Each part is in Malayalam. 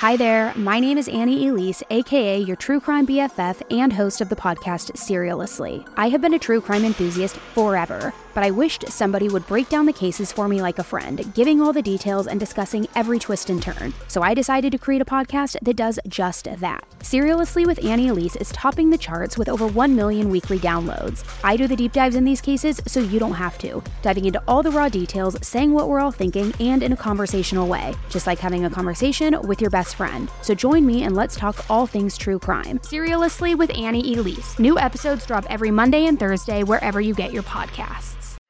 Hi there, my name is Annie Elise, aka your true crime BFF and host of the podcast Serialously. I have been a true crime enthusiast forever, but I wished somebody would break down the cases for me like a friend, giving all the details and discussing every twist and turn. So I decided to create a podcast that does just that. Serialously with Annie Elise is topping the charts with over 1 million weekly downloads. I do the deep dives in these cases so you don't have to, diving into all the raw details, saying what we're all thinking, and in a conversational way, just like having a conversation with your best friend. So join me and let's talk all things true crime. Serialously with Annie Elise. New episodes drop every Monday and Thursday wherever you get your podcasts.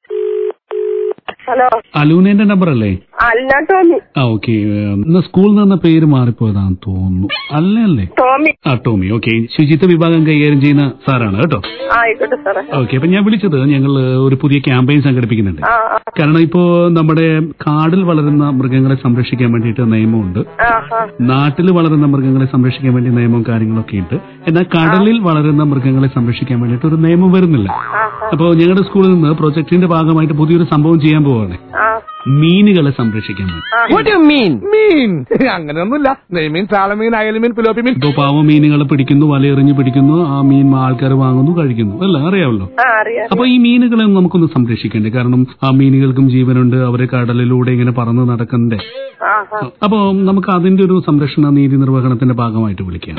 Hello, അലൂനേന്റെ നമ്പർ അല്ലേ? അല്ല, ടോമി. ഓക്കെ, സ്കൂളിൽ നിന്ന് പേര് മാറിപ്പോയതാന്ന് തോന്നുന്നു. അല്ലേ? ടോമി. ടോമി. ഓക്കെ, ശുചിത്വ വിഭാഗം കൈകാര്യം ചെയ്യുന്ന സാറാണ് കേട്ടോ. ആയിക്കോട്ടെ സാറേ. ഓക്കെ, അപ്പൊ ഞാൻ വിളിച്ചത് ഞങ്ങൾ ഒരു പുതിയ ക്യാമ്പയിൻ സംഘടിപ്പിക്കുന്നുണ്ട്. കാരണം ഇപ്പോ നമ്മുടെ കാടിൽ വളരുന്ന മൃഗങ്ങളെ സംരക്ഷിക്കാൻ വേണ്ടിയിട്ട് നിയമമുണ്ട്, നാട്ടിൽ വളരുന്ന മൃഗങ്ങളെ സംരക്ഷിക്കാൻ വേണ്ടി നിയമവും കാര്യങ്ങളൊക്കെ ഉണ്ട്. എന്നാൽ കടലിൽ വളരുന്ന മൃഗങ്ങളെ സംരക്ഷിക്കാൻ വേണ്ടിയിട്ട് ഒരു നിയമം വരുന്നില്ല. അപ്പോ ഞങ്ങളുടെ സ്കൂളിൽ നിന്ന് പ്രൊജക്ടിന്റെ ഭാഗമായിട്ട് പുതിയൊരു സംഭവം ചെയ്യാൻ പോവാണ്. മീനുകളെ സംരക്ഷിക്കാൻ അങ്ങനെയൊന്നുമില്ല. നെയ്മീൻ, ചാളമീൻ, അയൽമീൻ, പിലോപ്പിമീൻ. ഇപ്പൊ പാവ മീനുകളെ പിടിക്കുന്നു, വലയെറിഞ്ഞ് പിടിക്കുന്നു, ആ മീൻ ആൾക്കാർ വാങ്ങുന്നു, കഴിക്കുന്നു, അല്ല അറിയാമല്ലോ. അപ്പൊ ഈ മീനുകളെ നമുക്കൊന്ന് സംരക്ഷിക്കണ്ടേ? കാരണം ആ മീനുകൾക്കും ജീവനുണ്ട്, അവരെ കടലിലൂടെ ഇങ്ങനെ പറന്ന് നടക്കണ്ടേ? അപ്പൊ നമുക്ക് അതിന്റെ ഒരു സംരക്ഷണ നീതി നിർവഹണത്തിന്റെ ഭാഗമായിട്ട് വിളിക്കാം.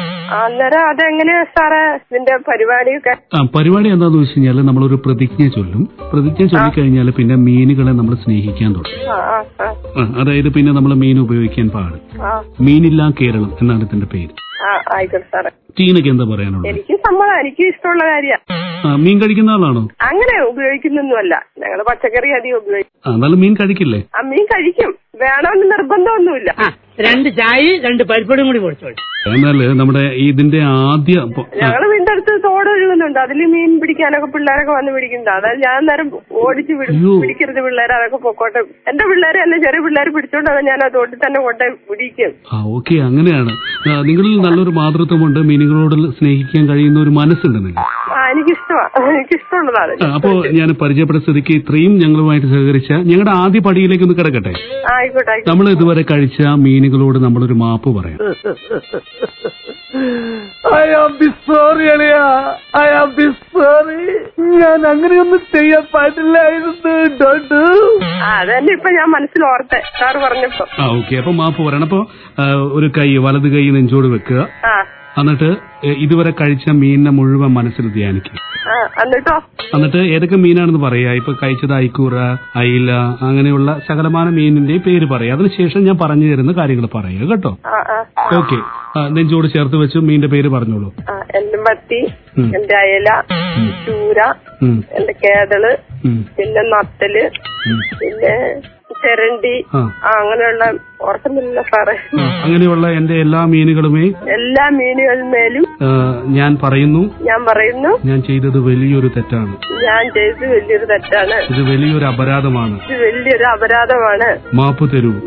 പരിപാടി എന്താന്ന് വെച്ച് കഴിഞ്ഞാല് നമ്മളൊരു പ്രതിജ്ഞ ചൊല്ലും. പ്രതിജ്ഞ ചൊല്ലിക്കഴിഞ്ഞാൽ പിന്നെ മീനുകളെ നമ്മൾ സ്നേഹിക്കാൻ തുടങ്ങും. അതായത് പിന്നെ നമ്മൾ മീൻ ഉപയോഗിക്കാൻ പാടും. മീനില്ലാ കേരളം എന്നാണ് ഇതിന്റെ പേര്. ടീനക്ക് എന്താ പറയാനുള്ളത്? എനിക്ക് സമ്മതം, എനിക്ക് ഇഷ്ടമുള്ള കാര്യമാണ്. മീൻ കഴിക്കുന്ന ആളാണോ? അങ്ങനെ ഉപയോഗിക്കുന്നൊന്നുമല്ല, ഞങ്ങള് പച്ചക്കറി അധികം ഉപയോഗിക്കും. എന്നാലും മീൻ കഴിക്കില്ലേ? മീൻ കഴിക്കും, വേണമെന്ന് നിർബന്ധമൊന്നുമില്ല. 2 ചായ 2 പരിപ്പടും കൂടി പൊടിച്ചോളൂ. എന്നാല് നമ്മുടെ ഇതിന്റെ ആദ്യ ഞങ്ങള് വീടിന്റെ അടുത്ത് തോട് ഒഴുകുന്നുണ്ട്, അതില് മീൻ പിടിക്കാനൊക്കെ പിള്ളേരൊക്കെ വന്ന് പിടിക്കുന്നുണ്ട്. അതായത് ഞാൻ നേരം ഓടിച്ച് പിടിക്കരുത് പിള്ളേരെ, അതൊക്കെ പൊക്കോട്ടെ. എന്റെ പിള്ളേരെ അല്ല, ചെറിയ പിള്ളേർ പിടിച്ചോണ്ട് ഞാൻ ആ തോട്ടിൽ തന്നെ കൊണ്ടേ പിടിക്കും. ഓക്കെ, അങ്ങനെയാണ്. നിങ്ങളിൽ നല്ലൊരു മാതൃത്വമുണ്ട്, മീനുകളോട് സ്നേഹിക്കാൻ കഴിയുന്ന ഒരു മനസ്സുണ്ട് നിങ്ങൾ. എനിക്കിഷ്ടമുള്ളതാണ്. അപ്പോ ഞാൻ പരിചയപ്പെട്ട സ്ഥിതിക്ക് ഇത്രയും ഞങ്ങളുമായിട്ട് സഹകരിച്ച ഞങ്ങളുടെ ആദ്യ പടിയിലേക്ക് ഒന്ന് കിടക്കട്ടെ. ആയിക്കോട്ടെ. നമ്മൾ ഇതുവരെ കഴിച്ച മീനുകളോട് നമ്മളൊരു മാപ്പ് പറയാം. ഞാൻ അങ്ങനെയൊന്നും ചെയ്യാൻ പാടില്ലായിരുന്നു. അതന്നെ ഇപ്പൊ ഞാൻ മനസ്സിലോർത്തെ സാറ് പറഞ്ഞപ്പോ. ഓക്കെ, അപ്പൊ മാപ്പ് പറയണം. അപ്പൊ ഒരു കൈ, വലത് കൈ നെഞ്ചോട് വെക്കുക. എന്നിട്ട് ഇതുവരെ കഴിച്ച മീനിനെ മുഴുവൻ മനസ്സിൽ ധ്യാനിക്കുക. എന്നിട്ട് ഏതൊക്കെ മീനാണെന്ന് പറയാ. ഇപ്പൊ കഴിച്ചത് ഐക്കൂറ, അയില, അങ്ങനെയുള്ള സകലമാന മീനിന്റെ പേര് പറയാം. അതിനുശേഷം ഞാൻ പറഞ്ഞു തരുന്ന കാര്യങ്ങൾ പറയുക കേട്ടോ. ഓക്കെ, നെഞ്ചോട് ചേർത്ത് വെച്ച് മീനിന്റെ പേര് പറഞ്ഞോളൂ. എന്റെ മത്തി, എന്റെ അയല, ചൂര, എന്റെ കേതള്, പിന്നെ നത്തല്, പിന്നെ ചെരണ്ടി, അങ്ങനെയുള്ള ഓർക്കുന്നില്ല സാറേ. അങ്ങനെയുള്ള എന്റെ എല്ലാ മീനുകളുമേലും ഞാൻ പറയുന്നു ഞാൻ ചെയ്തത് വലിയൊരു തെറ്റാണ്. ഇത് വലിയൊരു അപരാധമാണ്. മാപ്പ് തരൂ.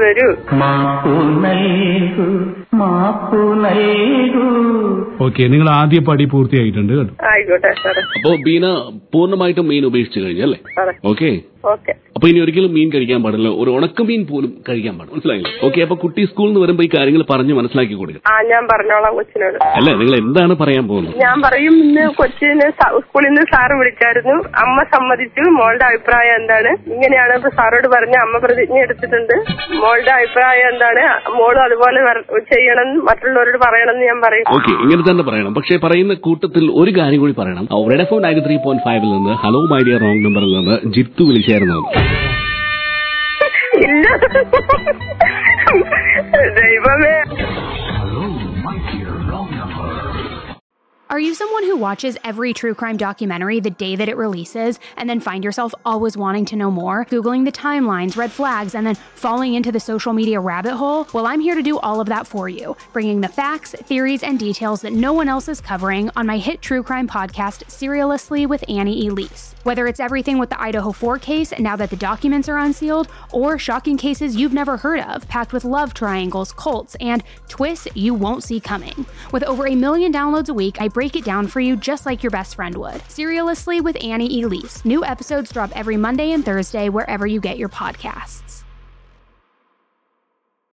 ഓക്കെ, നിങ്ങൾ ആദ്യ പടി പൂർത്തിയായിട്ടുണ്ട് കേട്ടോ. ആയിക്കോട്ടെ സാറേ. അപ്പോ ബീന പൂർണ്ണമായിട്ടും മീൻ ഉപേക്ഷിച്ചു കഴിഞ്ഞല്ലേ? ഓക്കെ. അപ്പൊ ഇനി ഒരിക്കലും മീൻ കഴിക്കാൻ പാടില്ല, ഒരു ഉണക്കമീൻ പോലും കഴിക്കാൻ പാടില്ല, മനസ്സിലായില്ലേ? ഓക്കെ, അപ്പൊ കുട്ടി സ്കൂളിൽ നിന്ന് വരുമ്പോ ഈ കാര്യങ്ങൾ പറഞ്ഞ് മനസ്സിലാക്കി കൊടുക്കുക. ഞാൻ പറഞ്ഞോളാം കൊച്ചിനോട്. അല്ല, നിങ്ങൾ എന്താണ് പറയാൻ പോകുന്നത്? ഞാൻ പറയും, ഇന്ന് കൊച്ചിന് സ്കൂളിൽ നിന്ന് സാറ് വിളിച്ചായിരുന്നു, അമ്മ സമ്മതിച്ചു, മോളുടെ അഭിപ്രായം എന്താണ്? ഇങ്ങനെയാണ് ഇപ്പൊ സാറോട് പറഞ്ഞ, അമ്മ പ്രതിജ്ഞ എടുത്തിട്ടുണ്ട്, മോളുടെ അഭിപ്രായം എന്താണ്? മോളും അതുപോലെ ചെയ്യണം, മറ്റുള്ളവരോട് പറയണമെന്ന് ഞാൻ പറയും. ഓക്കെ, ഇങ്ങനെ തന്നെ പറയണം. പക്ഷെ പറയുന്ന കൂട്ടത്തിൽ ഒരു കാര്യം കൂടി പറയണം. റെഡ് എഫ് 93.5 നിന്ന് ഹലോ മൈ ഡിയർ റോങ് നമ്പറിൽ നിന്ന് ജിത്തു വിളിച്ചായിരുന്നു. ഇല്ല ദൈവമേ. Are you someone who watches every true crime documentary the day that it releases and then find yourself always wanting to know more? Googling the timelines, red flags, and then falling into the social media rabbit hole? Well, I'm here to do all of that for you, bringing the facts, theories, and details that no one else is covering on my hit true crime podcast, Serialously with Annie Elise. Whether it's everything with the Idaho 4 case, now that the documents are unsealed, or shocking cases you've never heard of, packed with love triangles, cults, and twists you won't see coming. With over 1 million downloads a week, I break it down for you just like your best friend would. Serialously with Annie Elise. New episodes drop every Monday and Thursday wherever you get your podcasts.